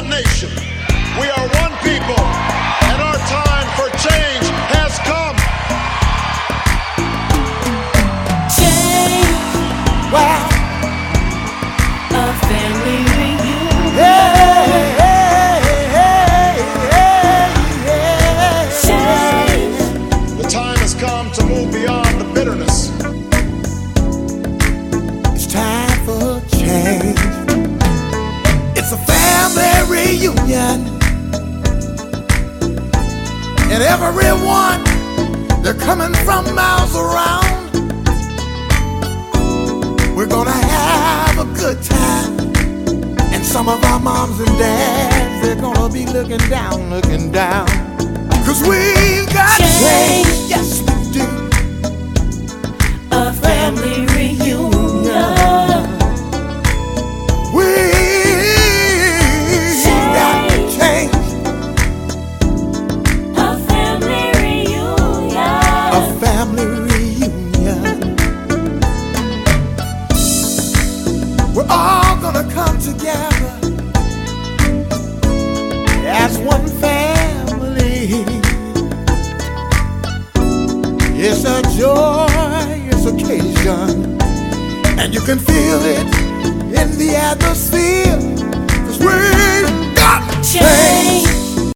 one nation. We are one people, and our time for change has come. Change. Wow. A family reunion. Hey, hey, hey, hey, Change. The time has come to move beyond the bitterness. It's time for change. It's a family reunion. And everyone, they're coming from miles around. We're gonna have a good time. And some of our moms and dads, they're gonna be looking down, looking down. 'Cause we've got change. Yes, we do. A family reunion. We've got change. A family reunion. A family reunion. We're all gonna come together as one family. It's a joyous occasion, and you can feel it in the atmosphere. 'Cause we've got change.